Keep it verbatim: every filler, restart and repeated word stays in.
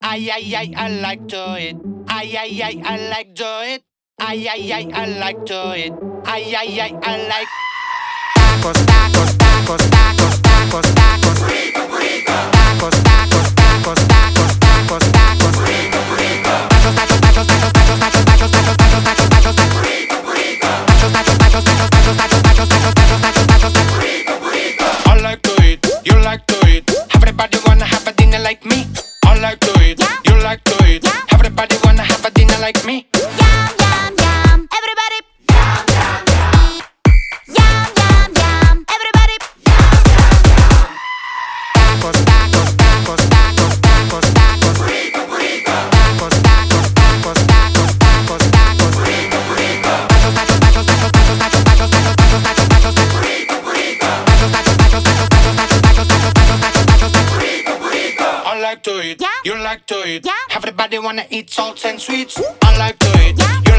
Ay, ay, ay, I like to eat. Ay, ay, ay, I like to eat. Ay, ay, ay, I like to eat. Ay, ay, ay, I like. Tacos, tacos, tacos, tacos, tacos, tacos. Rico, rico. Tacos, tacos, tacos, tacos, tacos, tacos. Rico, rico. Tacos, tacos, tacos, tacos, tacos, tacos, tacos, tacos, tacos, tacos, tacos, tacos. Rico, rico. Tacos, tacos, tacos, tacos, tacos, tacos, tacos, tacos, tacos, tacos, tacos, tacos. Rico, rico. I like to eat. You like to eat. Everybody wanna have a dinner like me. I like to eat. You like to eat. Everybody wanna have a dinner like me. Yum, yum, yum. Everybody. Yum, yum, yum. Yum, yum, yum. Everybody. Tacos, tacos, tacos, tacos, tacos, tacos. Rico, rico. Tacos, tacos, tacos, tacos, tacos, tacos. Rico, rico. Tacos, tacos, tacos, tacos, tacos, tacos, tacos, tacos, tacos, tacos, tacos, tacos. Rico, rico. Tacos, tacos, tacos, tacos, tacos, tacos, tacos, tacos, tacos, tacos, tacos, tacos. Rico, rico. I like to eat. Yeah. You like to eat. Yeah. Everybody wanna eat salts and sweets. I like to eat. Yeah. You